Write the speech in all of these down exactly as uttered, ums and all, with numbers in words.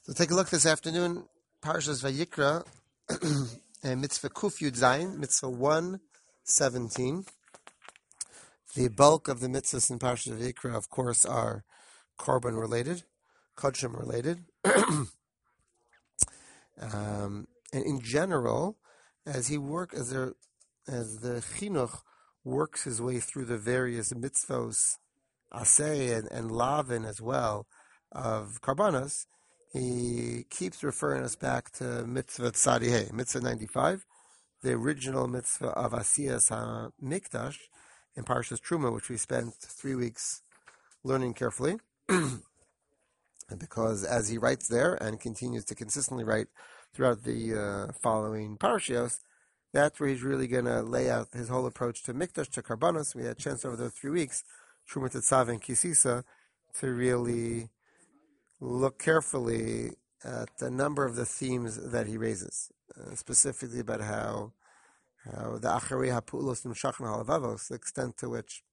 So take a look this afternoon, Parshas Vayikra, and Mitzvah Kuf Yud Zayin, Mitzvah one seventeen. The bulk of the mitzvahs in Parshas Vayikra, of course, are Korban related, Kodshim related. um, and in general, as he work as there, as the Chinuch works his way through the various mitzvos, Aseh and, and Lavin as well, of Karbanos, he keeps referring us back to Mitzvah Tzadihei, Mitzvah ninety-five, the original mitzvah of Asiyas HaMikdash in Parshas Truma, which we spent three weeks learning carefully. And because as he writes there and continues to consistently write throughout the uh, following Parshios, that's where he's really going to lay out his whole approach to Mikdash, to Karbanos. We had a chance over those three weeks, Truma Tetzav and Kisisa, to really look carefully at a number of the themes that he raises, uh, specifically about how how the Acharei HaPu'ulos Nimshachna Halavavos, the extent to which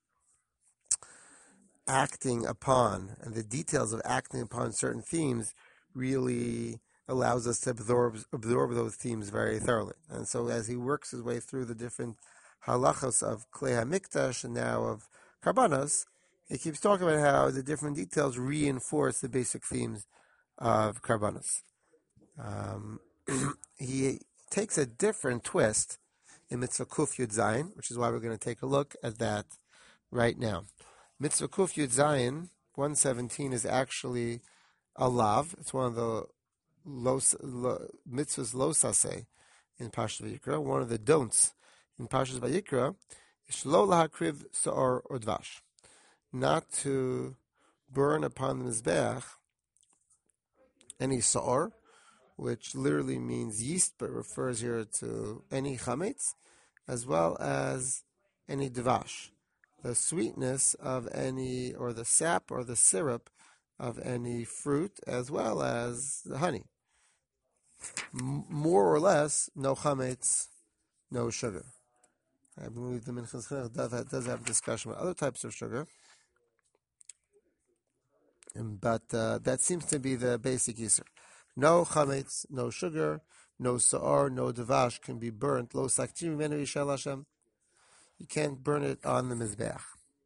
acting upon and the details of acting upon certain themes really allows us to absorb absorb those themes very thoroughly. And so as he works his way through the different halachos of Klei HaMikdash and now of Karbanos, he keeps talking about how the different details reinforce the basic themes of Karbanos. Um, he takes a different twist in Mitzvah Kuf Yud Zayin, which is why we're going to take a look at that right now. Mitzvah Kuf Yud Zayin, one seventeen, is actually a lav. It's one of the los, lo, mitzvahs losase in Parshas Vayikra. One of the don'ts in Parshas Vayikra is shelo lahakriv sa'or or dvash, not to burn upon the Mizbeach any sa'or, which literally means yeast, but refers here to any chametz, as well as any dvash, the sweetness of any, or the sap or the syrup of any fruit, as well as the honey. M- more or less, no chametz, no sugar. I believe the Minchas Chinuch does have a discussion about other types of sugar, but uh, that seems to be the basic yisur. No chametz, no sugar, no sa'ar, no devash can be burnt. Lo saktim mimenu yishal Hashem. You can't burn it on the mizbeach.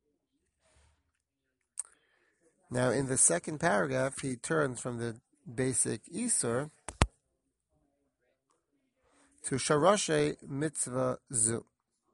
Now, in the second paragraph, he turns from the basic isur to sharashe mitzvah zu.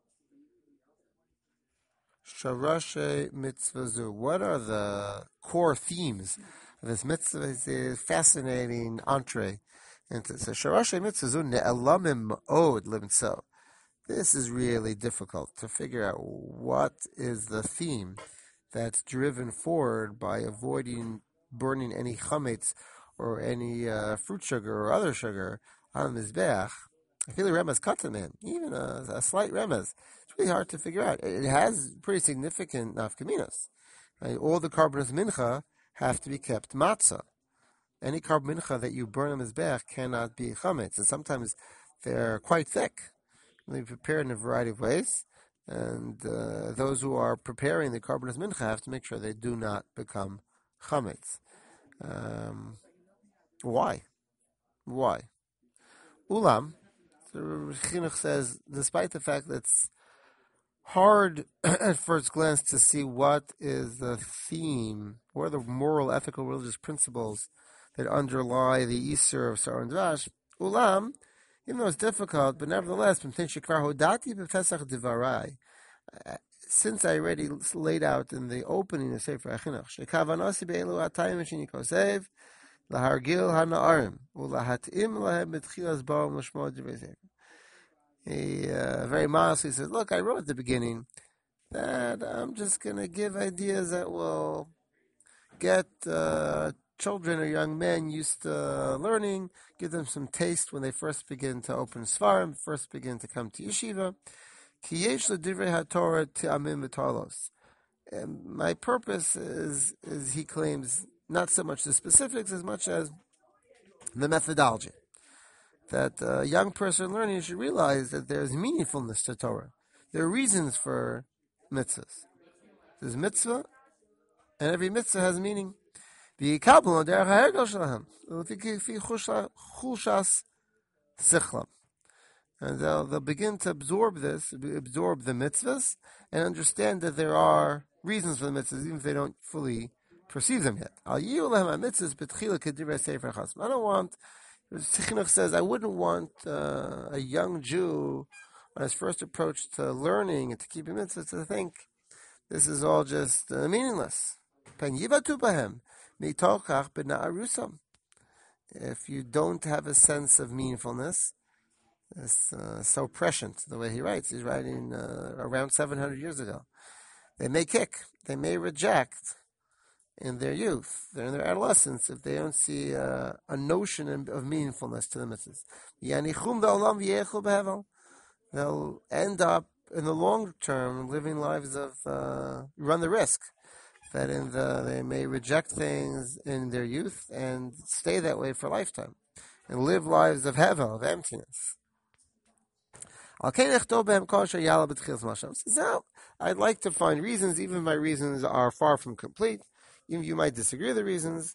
Sharashe mitzvah zu. What are the core themes of this mitzvah? It's a fascinating entree into so sharashe mitzvah zu ne'elamim od limtzo. This is really difficult to figure out what is the theme that's driven forward by avoiding burning any chametz or any uh, fruit sugar or other sugar on the mizbeach. I feel a remez katamin, even a, a slight remez. It's really hard to figure out. It has pretty significant nafkaminas. Right? All the karbanos mincha have to be kept matzah. Any karban mincha that you burn on the mizbeach cannot be chametz, and sometimes they're quite thick. They prepare in a variety of ways, and uh, those who are preparing the karbanos mincha have to make sure they do not become chametz. Um, why? Why? Ulam, the Chinuch says, despite the fact that it's hard at first glance to see what is the theme, what are the moral, ethical, religious principles that underlie the Isur of Sa'or and Dvash, Ulam, even though it's difficult, but nevertheless, since I already laid out in the opening of Sefer HaChinuch, she'kavanasi be'elu atayim shenikosev lahargil hana'arim ulahatim lahem betchilas ba'om l'shmo divrei sefer. He uh, very modestly says, look, I wrote at the beginning that I'm just going to give ideas that will get uh, children or young men used to learning, give them some taste when they first begin to open Svarim, first begin to come to yeshiva. Ki yesh l'divrei haTorah te'amim v'tarlos. My purpose is, is, he claims, not so much the specifics as much as the methodology. That a young person learning should realize that there's meaningfulness to Torah. There are reasons for mitzvahs. There's mitzvah, and every mitzvah has meaning. v'yikablu derech ha'hergel shelahem v'fi chulshas sichlam. And they'll, they'll begin to absorb this, absorb the mitzvahs, and understand that there are reasons for the mitzvahs, even if they don't fully perceive them yet. I don't want, Chinuch says, I wouldn't want uh, a young Jew, on his first approach to learning and to keeping mitzvahs, to think this is all just uh, meaningless. If you don't have a sense of meaningfulness, it's uh, so prescient, the way he writes. He's writing uh, around seven hundred years ago. They may kick, they may reject in their youth, they're in their adolescence, if they don't see uh, a notion of meaningfulness to the mitzvahs. They'll end up, in the long term, living lives of, uh, run the risk that in the, they may reject things in their youth and stay that way for a lifetime, and live lives of hevel, of emptiness. Now, I'd like to find reasons, even if my reasons are far from complete, even if you might disagree with the reasons.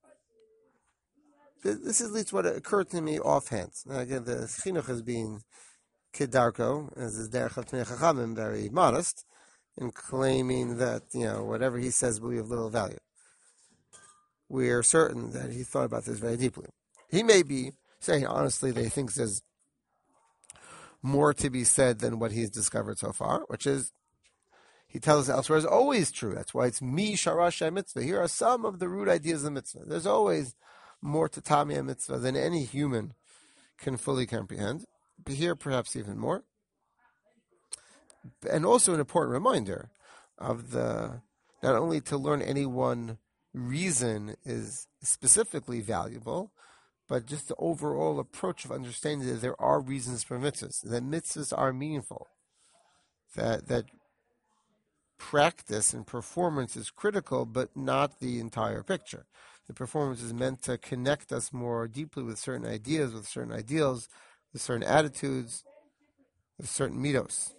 This is at least what occurred to me offhand. Now, again, the chinuch is being kedarko, as is derech of Tnei Chachamim, very modest, in claiming that, you know, whatever he says will be of little value. We are certain that he thought about this very deeply. He may be saying, honestly, that he thinks there's more to be said than what he's discovered so far, which is, he tells us elsewhere, is always true. That's why it's mi sharash mitzvah. Here are some of the root ideas of mitzvah. There's always more to Tamia mitzvah than any human can fully comprehend. But here, perhaps even more. And also an important reminder of the, not only to learn any one reason is specifically valuable, but just the overall approach of understanding that there are reasons for mitzvahs, that mitzvahs are meaningful, that that practice and performance is critical, but not the entire picture. The performance is meant to connect us more deeply with certain ideas, with certain ideals, with certain attitudes, with certain mitos.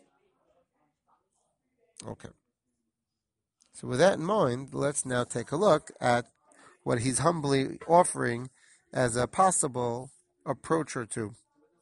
Okay. So with that in mind, let's now take a look at what he's humbly offering as a possible approach or two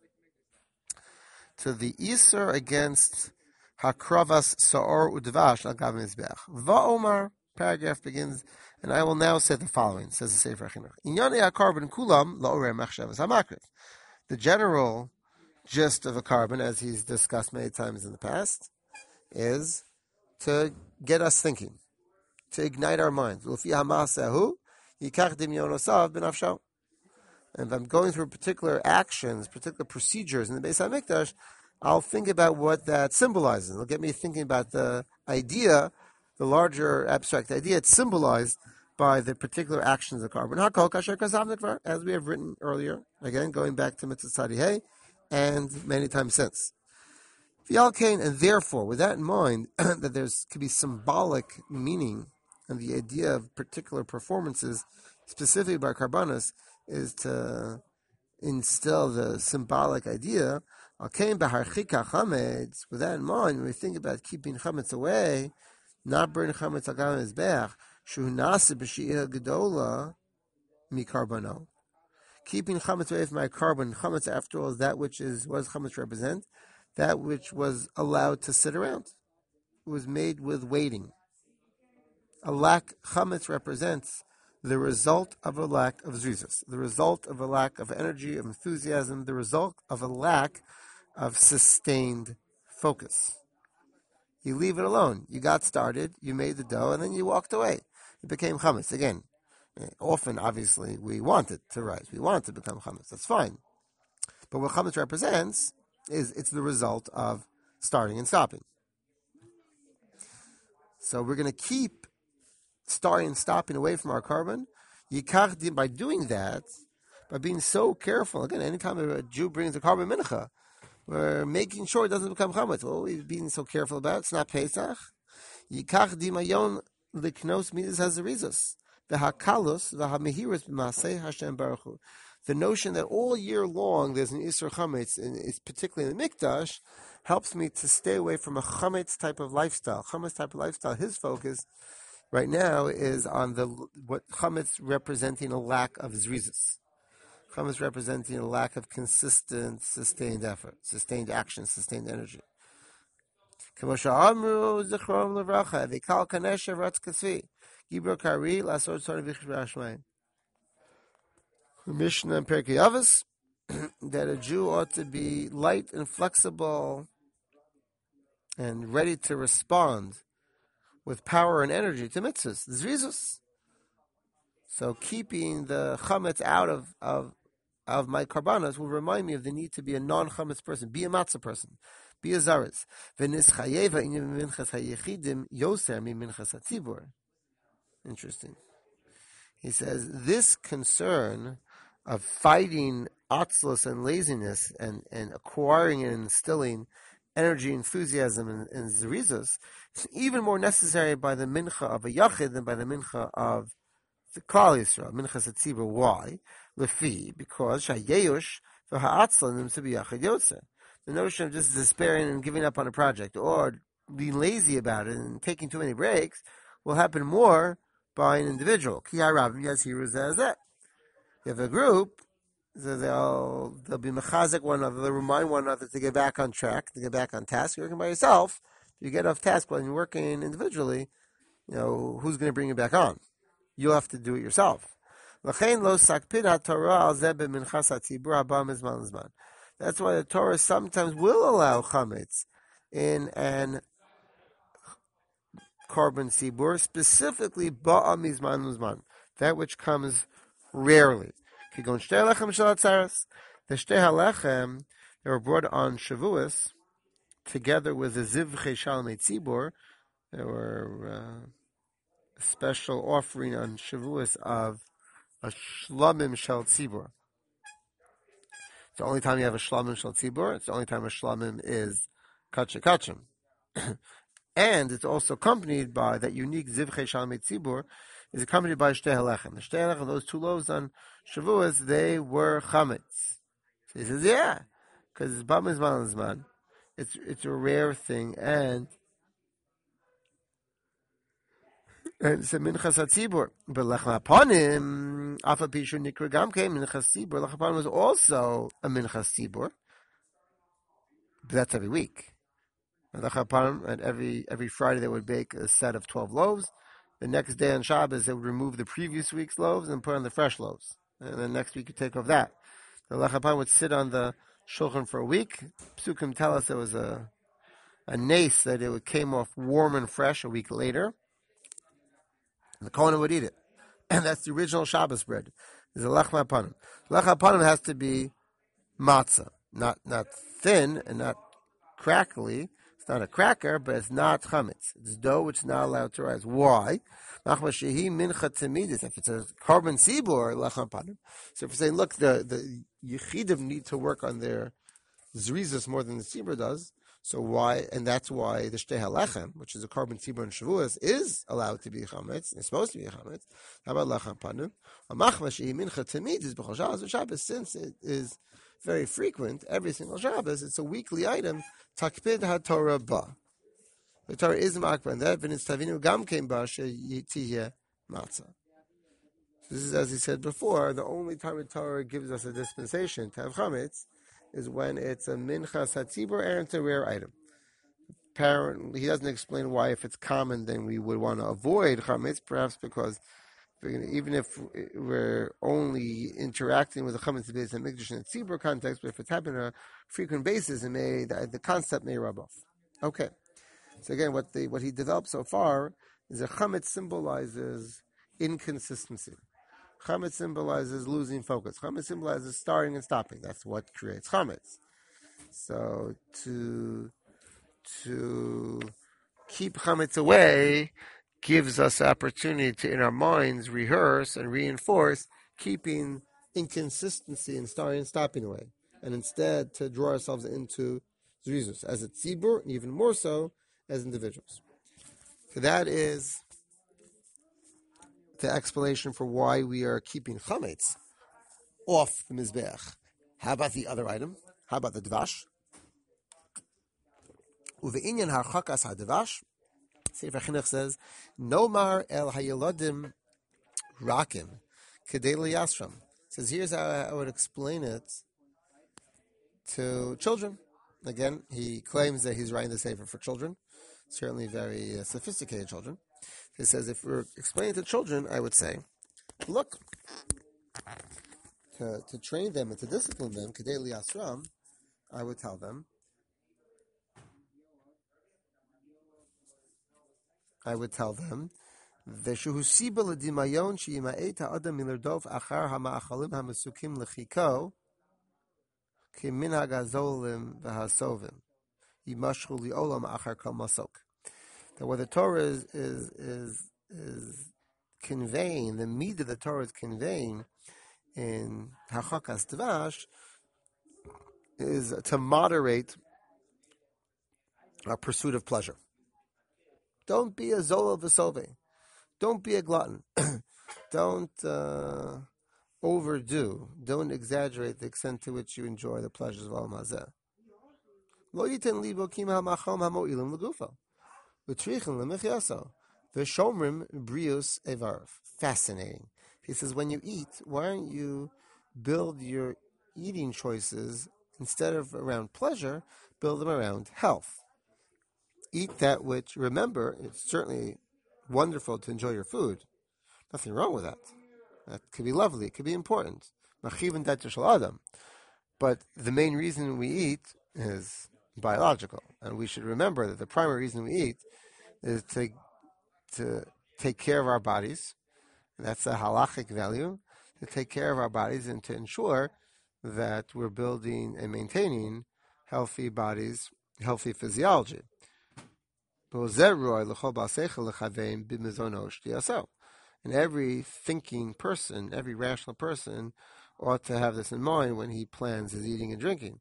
to the Isser against Hakravas Sa'or Udvash al Gav Mizbeach. Va'omar, paragraph begins, and I will now say the following, says the Sefer Chinuch. Inyane HaKarban Kulam La'oreh Machshavas HaMakriv. The general gist of a carbon, as he's discussed many times in the past, is to get us thinking, to ignite our minds. Ufi hamasahu yikach dimyonosav b'nafsho. And if I'm going through particular actions, particular procedures in the Beis HaMikdash, I'll think about what that symbolizes. It'll get me thinking about the idea, the larger abstract idea. It's symbolized by the particular actions of carbon. As we have written earlier, again, going back to Mitzvah Tzadihei, and many times since. And therefore, with that in mind, that there's could be symbolic meaning, and the idea of particular performances, specifically by Karbanos, is to instill the symbolic idea. With that in mind, when we think about keeping chametz away, not burning chametz al gam mizbeach, shu nase b'shi'ah gedola mikarbano. Keeping chametz away from my carbon, chametz after all is that which is, what does chametz represent? That which was allowed to sit around. It was made with waiting. A lack, chametz represents the result of a lack of zrizos, the result of a lack of energy, of enthusiasm, the result of a lack of sustained focus. You leave it alone. You got started, you made the dough, and then you walked away. It became chametz. Again, often, obviously, we want it to rise. We want it to become chametz. That's fine. But what chametz represents is it's the result of starting and stopping. So we're going to keep starting and stopping away from our carbon. Yikach, by doing that, by being so careful, again, anytime a Jew brings a carbon mincha, we're making sure it doesn't become chametz. What are we being so careful about? It's not Pesach. Yikach dimayon liknos midas hazarizos. V'hakalus v'hamehirus b'masei Hashem Baruch Hu. The notion that all year long there's an Isser Chametz, and it's particularly in the Mikdash, helps me to stay away from a Chametz type of lifestyle. Chametz type of lifestyle, his focus right now is on the what chametz representing a lack of zrizus. Chametz representing a lack of consistent, sustained effort, sustained action, sustained energy. Mishnah and Pirkei Avos that a Jew ought to be light and flexible and ready to respond with power and energy to mitzvahs, zrizus. So keeping the chametz out of, of, of my karbanos will remind me of the need to be a non-chametz person, be a matzah person, be a zaris. Interesting. He says, this concern of fighting atzlos and laziness and, and acquiring and instilling energy, enthusiasm, and, and zerizus is even more necessary by the mincha of a yachid than by the mincha of the Klal Yisrael, minchas hatzibur. Why? Lefi, because shayeush v'ha'atzlanim to be yachid yotze. The notion of just despairing and giving up on a project or being lazy about it and taking too many breaks will happen more by an individual. Ki harabim yazhiru zeh. You have a group, so they'll they'll be mechazik one another, they'll remind one another to get back on track, to get back on task. You're working by yourself. If you get off task when you're working individually, you know, who's going to bring you back on? You'll have to do it yourself. That's why the Torah sometimes will allow chametz in an korban sibur, specifically ba'a mizman mizman, that which comes rarely. The shtei halechem they were brought on Shavuos together with the zivchei shalmei tzibur. There were uh, a special offering on Shavuos of a shlamim shel tzibur. It's the only time you have a shlamim shel tzibur. It's the only time a shlamim is kachim kachim. And it's also accompanied by that unique zivchei shalmei tzibur is accompanied by shtei halechem. The shtei halechem, those two loaves on Shavuos, they were chametz. So he says, yeah, because it's bam zman zman. It's it's a rare thing, and and it's a minchas hatzibur. But lechem hapanim, afa pishu nikra gam kein minchas tzibur. Lechem hapanim was also a minchas tzibur. But that's every week. And every every Friday they would bake a set of twelve loaves. The next day on Shabbos they would remove the previous week's loaves and put on the fresh loaves. And then next week you take off that. The Lechapan would sit on the shulchan for a week. Psukim tell us there was a a nace that it came off warm and fresh a week later. And the Kohen would eat it. And that's the original Shabbos bread. There's a lechma panim. Lechma panim has to be matzah. Not not thin and not crackly. It's not a cracker, but it's not chametz. It's dough which is not allowed to rise. Why? If it's a korban sibur, lechma panim. So if we're saying, look, the, the Yechidim need to work on their zrizus more than the sibur does, so why, and that's why the shtei halechem, which is a korban sibur and Shavuos, is allowed to be chametz, it's supposed to be chametz. How about lechma panim? Amachma shehi mincha tamidis b'chol Shabbos, Shabbos, since it is very frequent, every single Shabbos, it's a weekly item, takpid ha-Torah ba. The Torah is makbar, and that v'nitz tavinu gam kein ba she'yitiyeh matzah. This is, as he said before, the only time the Torah gives us a dispensation to have chametz is when it's a minchas hatzibur and it's a rare item. Apparently, he doesn't explain why, if it's common, then we would want to avoid chametz, perhaps because even if we're only interacting with the chametz based on mikdash and tzibur context, but if it's happening on a frequent basis, it may the, the concept may rub off. Okay, so again, what the what he developed so far is that chametz symbolizes inconsistency. Chametz symbolizes losing focus. Chametz symbolizes starting and stopping. That's what creates chametz. So to to keep chametz away gives us opportunity to, in our minds, rehearse and reinforce keeping inconsistency and starting and stopping away, and instead to draw ourselves into zrizus as a tzibur, and even more so as individuals. So that is the explanation for why we are keeping chametz off the mizbeach. How about the other item? How about the dvash? Uve'inyan harchakas hadvash. Sefer Chinuch says, Nomar el hayalodim rakim kedei liyasram. Says, here's how I would explain it to children. Again, he claims that he's writing the Sefer for children, certainly very uh, sophisticated children. He says, if we're explaining to children, I would say, look, to, to train them and to discipline them, kedei liyasram, I would tell them, I would tell them, Veshuhu siba l'dimayon she'ima'et ha'adam milerdov achar ha'ma'achalim ha'mesukim l'chiko ki minhag ha'zolim v'ha'sovim yimashchu li'olam achar kol masok. That what the Torah is, is, is, is conveying, the meat of the Torah is conveying in Hachakas Dvash is to moderate our pursuit of pleasure. Don't be a Zola V'sove. Don't be a glutton. Don't uh, overdo. Don't exaggerate the extent to which you enjoy the pleasures of Olam Hazeh. Lo yiten libo kim ha'machom ha'mo'ilim l'gufo. V'trichen l'mechyaso. V'shomrim brius evarv. Fascinating. He says, when you eat, why don't you build your eating choices, instead of around pleasure, build them around health. Eat that which, remember, it's certainly wonderful to enjoy your food. Nothing wrong with that. That could be lovely. It could be important. But the main reason we eat is biological. And we should remember that the primary reason we eat is to, to take care of our bodies. That's a halachic value, to take care of our bodies and to ensure that we're building and maintaining healthy bodies, healthy physiology. And every thinking person, every rational person ought to have this in mind when he plans his eating and drinking.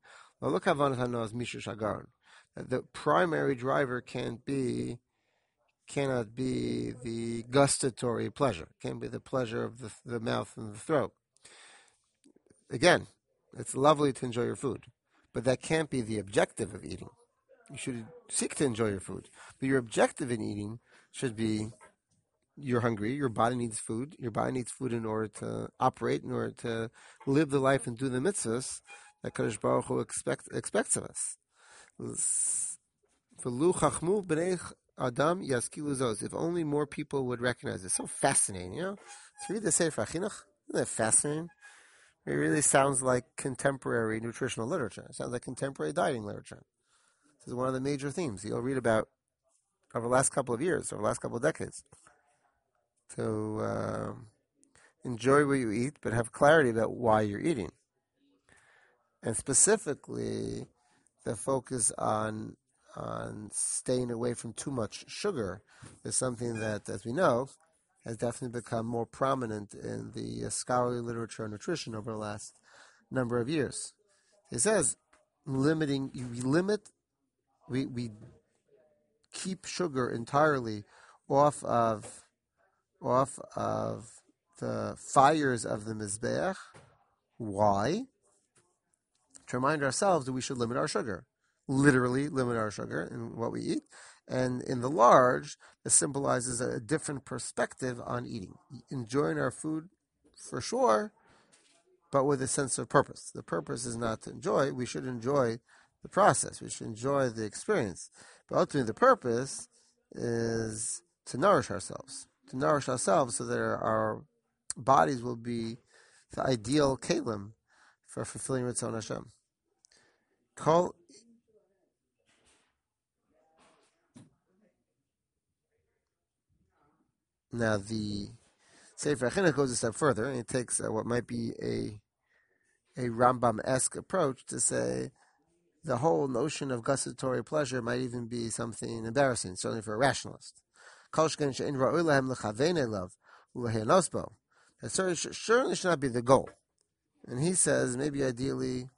The primary driver can't be cannot be the gustatory pleasure. It can't be the pleasure of the, the mouth and the throat. Again, it's lovely to enjoy your food, but that can't be the objective of eating. You should seek to enjoy your food, but your objective in eating should be you're hungry, your body needs food, your body needs food in order to operate, in order to live the life and do the mitzvahs that Kadosh Baruch Hu expect, expects of us. Adam Yaskiluzos. If only more people would recognize it. It's so fascinating, you know? To read the Sefer Chinuch, isn't that fascinating? It really sounds like contemporary nutritional literature. It sounds like contemporary dieting literature. This is one of the major themes you'll read about over the last couple of years, over the last couple of decades. To uh, enjoy what you eat, but have clarity about why you're eating. And specifically, the focus on on staying away from too much sugar is something that, as we know, has definitely become more prominent in the uh, scholarly literature on nutrition over the last number of years. It says, limiting, we limit, we, we keep sugar entirely off of, off of the fires of the Mizbeach. Why? To remind ourselves that we should limit our sugar. Literally limit our sugar in what we eat. And in the large, it symbolizes a different perspective on eating. Enjoying our food for sure, but with a sense of purpose. The purpose is not to enjoy. We should enjoy the process. We should enjoy the experience. But ultimately, the purpose is to nourish ourselves. To nourish ourselves so that our bodies will be the ideal kelim for fulfilling Ritzon Hashem. Kol Now, the Sefer Chinuch goes a step further, and it takes uh, what might be a a Rambam-esque approach to say the whole notion of gustatory pleasure might even be something embarrassing, certainly for a rationalist. That certainly, certainly should not be the goal. And he says, maybe ideally,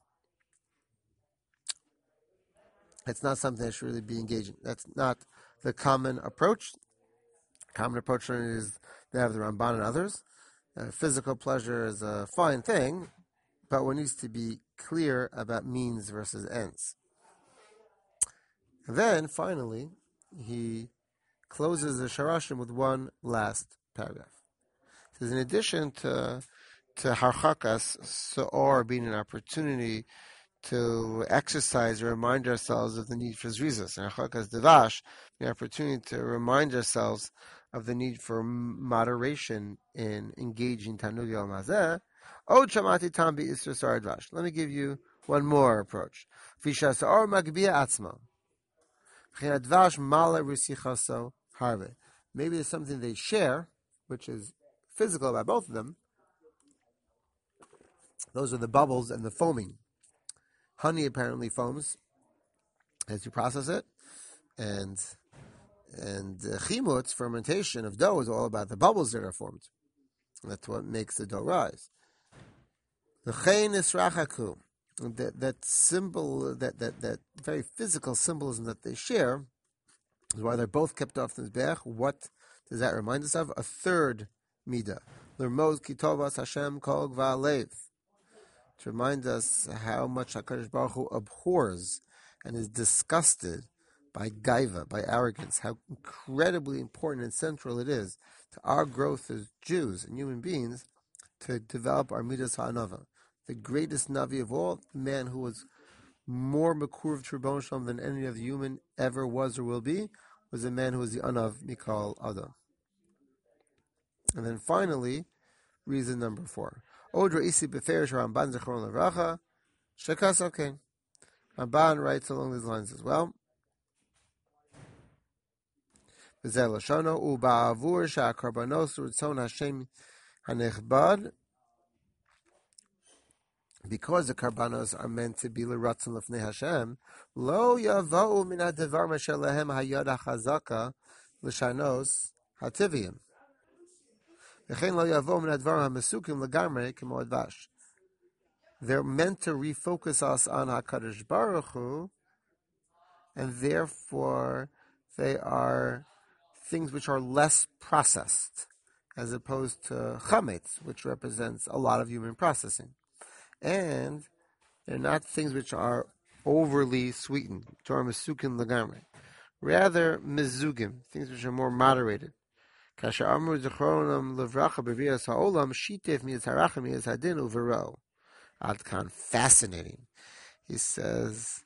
it's not something that should really be engaging. That's not the common approach. Common approach is that of the Ramban and others. Uh, physical pleasure is a fine thing, but one needs to be clear about means versus ends. And then, finally, he closes the Sharashim with one last paragraph. It says, in addition to to Harchakas Se'or being an opportunity to exercise or remind ourselves of the need for Zrizas, and Harchakas Devash, the opportunity to remind ourselves of the need for moderation in engaging Tanugi al Mazeh. Od Shamati Tambi Isra Sar Dvash. Let me give you one more approach. Fisha Sa'or Magbia Atzma. Dvash Mala Rusichaso Harve. Maybe it's something they share, which is physical about both of them. Those are the bubbles and the foaming. Honey apparently foams as you process it, and and uh, chimutz, fermentation of dough, is all about the bubbles that are formed. That's what makes the dough rise. The chein israchaku, that that symbol, that that that very physical symbolism that they share, is why they're both kept off the mizbeach. What does that remind us of? A third midah, l'rmos kitovas Hashem kol gva'alev, to remind us how much HaKadosh Baruch Hu abhors and is disgusted by gaiva, by arrogance, how incredibly important and central it is to our growth as Jews and human beings to develop our midas ha'anava. The greatest Navi of all, the man who was more Mekurv to Rebbeinu Shalom than any other human ever was or will be, was a man who was the Anav Mikal Adam. And then finally, reason number four. Odra isi beferish Ramban Zechron Levracha, Shekas okay. Ramban writes along these lines as well. V'zeh Lashano u'ba'avur sha'karbanos u'ritzon Hashem hanechbad, because the karbanos are meant to be l'ratzon l'fnei Hashem, lo yavau min ha'devar masher lehem hayad ha'chazaka l'shanos ha'tiviyim. V'chein lo yavau min ha'devar ha'mesukim l'gamrei k'mo advash. They're meant to refocus us on HaKadosh Baruch Hu, and therefore they are things which are less processed, as opposed to chametz, which represents a lot of human processing. And they're not things which are overly sweetened, Torah mesukin lagamre. Rather, mezugim, things which are more moderated. Kasher amru zechronam levracha b'rias ha'olam shitev miyaz harachim miyaz hadin uvero. Adkan, fascinating. He says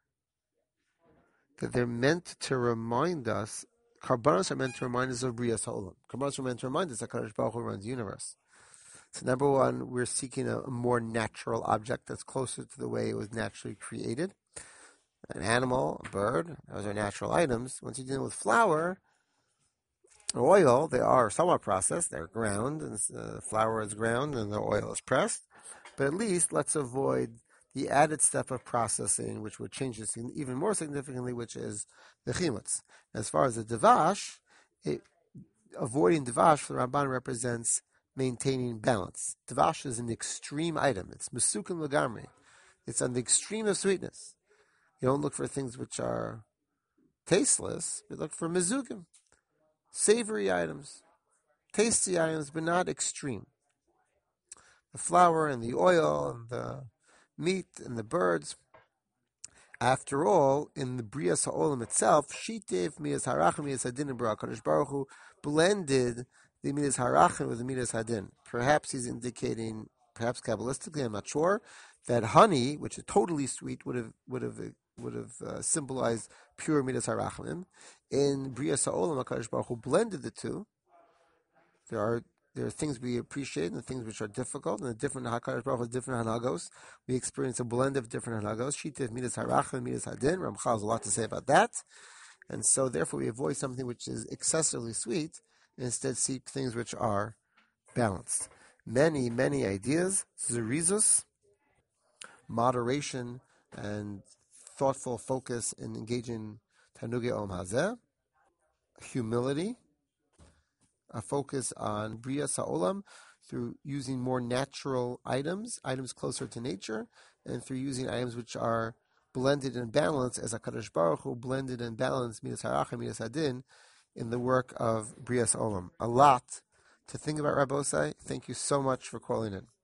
that they're meant to remind us, karbanos are meant to remind us of Brias Ha'olam. Karbanos are meant to remind us that HaKadosh Baruch Hu runs the universe. So number one, we're seeking a, a more natural object that's closer to the way it was naturally created. An animal, a bird, those are natural items. Once you deal with flour or oil, they are somewhat processed. They're ground, and the flour is ground, and the oil is pressed. But at least let's avoid the added step of processing, which would change this even more significantly, which is the chimutz. As far as the devash, it, avoiding devash for the Ramban represents maintaining balance. Devash is an extreme item. It's mesukim legamri. It's on the extreme of sweetness. You don't look for things which are tasteless. You look for mezugim, savory items, tasty items, but not extreme. The flour and the oil and the meat and the birds. After all, in the Brias Ha'olam itself, Shitev Midas Harachim Midas Hadin and HaKadosh Baruch Hu blended the Midas Harachim with the Midas Hadin. Perhaps he's indicating, perhaps Kabbalistically, I'm not sure, that honey, which is totally sweet, would have would have would have uh, symbolized pure Midas Harachim. In Brias Ha'olam, HaKadosh Baruch Hu blended the two. There are There are things we appreciate and things which are difficult, and the different HaKadosh Baruch Hu has different hanagos. We experience a blend of different hanagos. Shitev Midas Harachim, Midas Hadin. Ramchal has a lot to say about that. And so therefore we avoid something which is excessively sweet, and instead seek things which are balanced. Many, many ideas. Zerizus, moderation, and thoughtful focus in engaging Tanugi Om Hazeh. Humility, a focus on Bria Sa'olam through using more natural items, items closer to nature, and through using items which are blended and balanced, as HaKadosh Baruch Hu blended and balanced Midas Harachim, Midas Hadin, in the work of Bria Sa'olam. A lot to think about, Rabbi Osai. Thank you so much for calling in.